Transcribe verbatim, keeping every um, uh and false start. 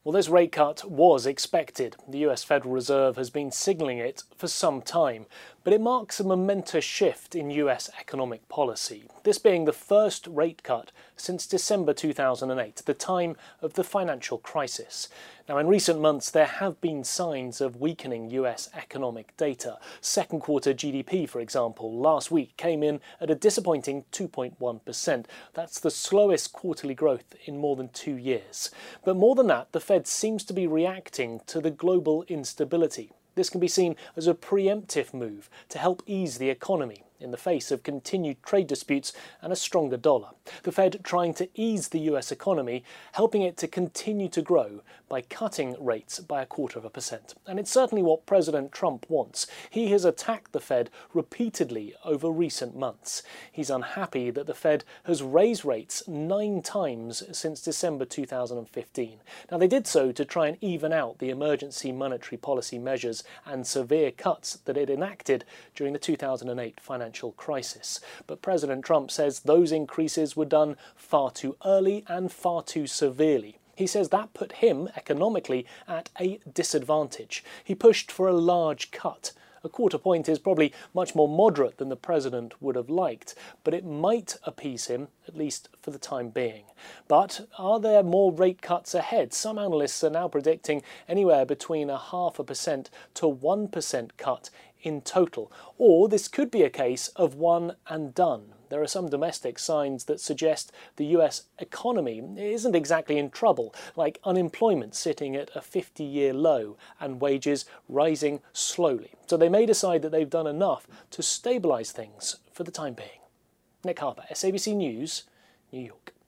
Well, this rate cut was expected. The U S Federal Reserve has been signalling it for some time, but it marks a momentous shift in U S economic policy, this being the first rate cut since December two thousand eight, the time of the financial crisis. Now, in recent months, there have been signs of weakening U S economic data. Second quarter G D P, for example, last week came in at a disappointing two point one percent. That's the slowest quarterly growth in more than two years. But more than that, the Fed seems to be reacting to the global instability. This can be seen as a preemptive move to help ease the economy in the face of continued trade disputes and a stronger dollar. The Fed trying to ease the U S economy, helping it to continue to grow by cutting rates by a quarter of a percent. And it's certainly what President Trump wants. He has attacked the Fed repeatedly over recent months. He's unhappy that the Fed has raised rates nine times since December two thousand fifteen. Now, they did so to try and even out the emergency monetary policy measures and severe cuts that it enacted during the two thousand eight financial crisis. But President Trump says those increases were done far too early and far too severely. He says that put him, economically, at a disadvantage. He pushed for a large cut. A quarter point is probably much more moderate than the president would have liked, but it might appease him, at least for the time being. But are there more rate cuts ahead? Some analysts are now predicting anywhere between a half a percent to one percent cut in total. Or this could be a case of one and done. There are some domestic signs that suggest the U S economy isn't exactly in trouble, like unemployment sitting at a fifty-year low and wages rising slowly. So they may decide that they've done enough to stabilise things for the time being. Nick Harper, S A B C News, New York.